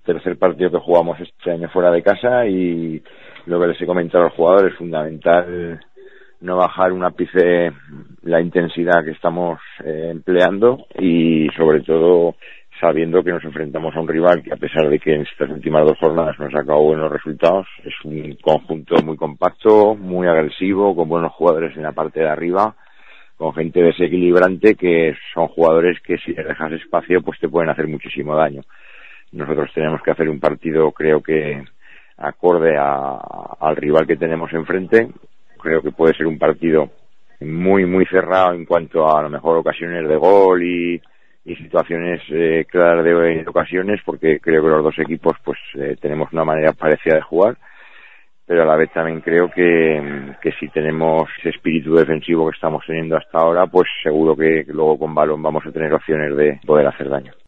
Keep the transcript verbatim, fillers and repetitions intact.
tercer partido que jugamos este año fuera de casa y lo que les he comentado a los jugadores es fundamental no bajar un ápice la intensidad que estamos eh, empleando y sobre todo sabiendo que nos enfrentamos a un rival que a pesar de que en estas últimas dos jornadas nos ha sacado buenos resultados, es un conjunto muy compacto, muy agresivo, con buenos jugadores en la parte de arriba, con gente desequilibrante que son jugadores que si les dejas espacio pues te pueden hacer muchísimo daño. Nosotros tenemos que hacer un partido creo que acorde a, al rival que tenemos enfrente. Creo que puede ser un partido muy muy cerrado en cuanto a, a lo mejor ocasiones de gol y, y situaciones eh, claras de, de ocasiones, porque creo que los dos equipos pues eh, tenemos una manera parecida de jugar, pero a la vez también creo que, que si tenemos ese espíritu defensivo que estamos teniendo hasta ahora, pues seguro que luego con balón vamos a tener opciones de poder hacer daño.